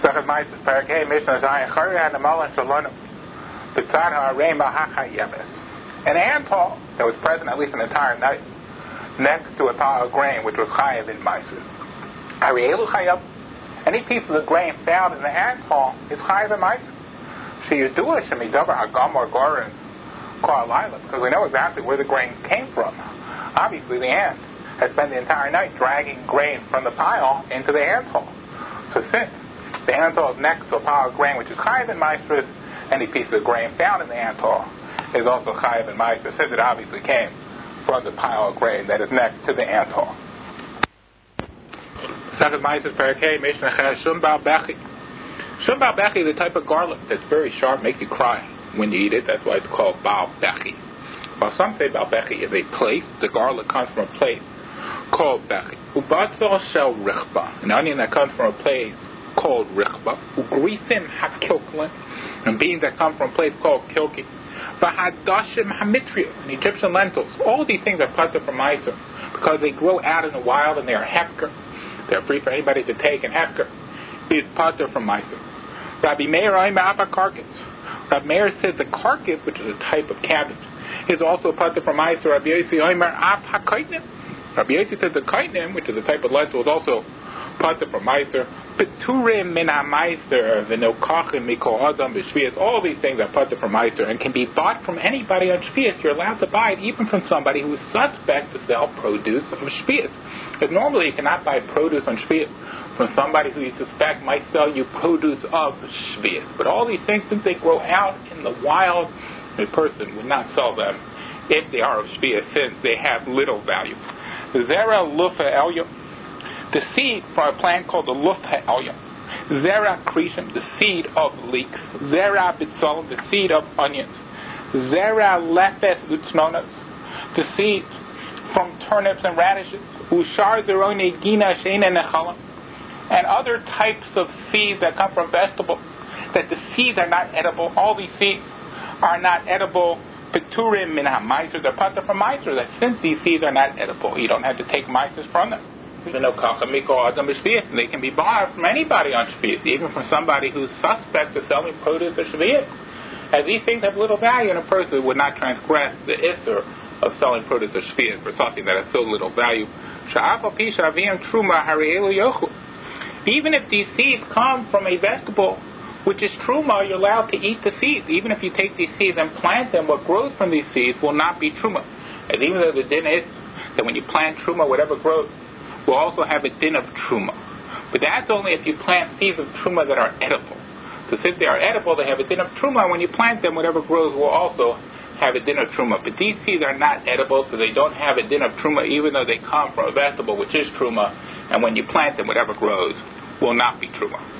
Second Maitis, Parakeh, Mishnah Zayin, Chari HaNamal and Shalonim, B'tzad HaReima HaChayeves. An antall that was present at least an entire night next to a pile of grain which was chayev in Maiser. Arielu chayev. Any pieces of grain found in the antall is chayev in Maiser. Sheyudua shemidavar hagam or gorin kol halayla, because we know exactly where the grain came from. Obviously, the ants had spent the entire night dragging grain from the pile into the antall. So since the antall is next to a pile of grain which is chayev in Maiser, any piece of grain found in the antall is also chayev in Maiser, since it obviously came from the pile of grain that is next to the antall. Second Maiser, Parakeh, Mishnah Ches, Shum Bal Bechi. Shum Bal Bechi is the type of garlic that's very sharp, makes you cry when you eat it. That's why it's called Bal Bechi. While some say Bal Bechi is a place, the garlic comes from a place called Bechi. Ubatzal Shel Richba, an onion that comes from a place called Richba. Ugrisim HaKilklin, and beans that come from a place called Kilki. V'hadashim hamitrios, and Egyptian lentils. All these things are patur from Maiser because they grow out in the wild and they are hefker. They are free for anybody to take, and hefker is patur from Maiser. Rabbi Meir Omer Abba Karkas. Rabbi Meir says the karkas, which is a type of cabbage, is also patur from Maiser. Rabbi Yossi Omer Ab HaKaitnim. Rabbi Yossi says the kaitnim, which is a type of lentil, is also patur from Maiser. Peturim min ha-maiser v'nokachim mikol adam b'shvias. All these things are patur from Maiser and can be bought from anybody on Shvias. You're allowed to buy it even from somebody who is suspect to sell produce of Shvias. Because normally you cannot buy produce on Shvias from somebody who you suspect might sell you produce of Shvias. But all these things, since they grow out in the wild, a person would not sell them if they are of Shvias, since they have little value. Zera lufa elya. The seed from a plant called the luf ha'elya. Zera krishim, the seed of leeks. Zera bitzalim, the seed of onions. Zera lepes lutznonas, the seed from turnips and radishes. Ushar zerone gina sheina nechalim, and other types of seeds that come from vegetables, that the seeds are not edible. All these seeds are not edible. Peturim min ha-maiser, they're patur from Maiser. That since these seeds are not edible, you don't have to take Maisers from them. They can be bought from anybody on Shvias, even from somebody who's suspect of selling produce of Shvias. As these things have little value, and a person would not transgress the Isser of selling produce of Shvias for something that has so little value. Even if these seeds come from a vegetable which is truma, you're allowed to eat the seeds. Even if you take these seeds and plant them, what grows from these seeds will not be truma. And even though the din is that when you plant truma, whatever grows will also have a din of truma. But that's only if you plant seeds of truma that are edible. So since they are edible, they have a din of truma, and when you plant them, whatever grows will also have a din of truma. But these seeds are not edible, so they don't have a din of truma, even though they come from a vegetable which is truma, and when you plant them, whatever grows will not be truma.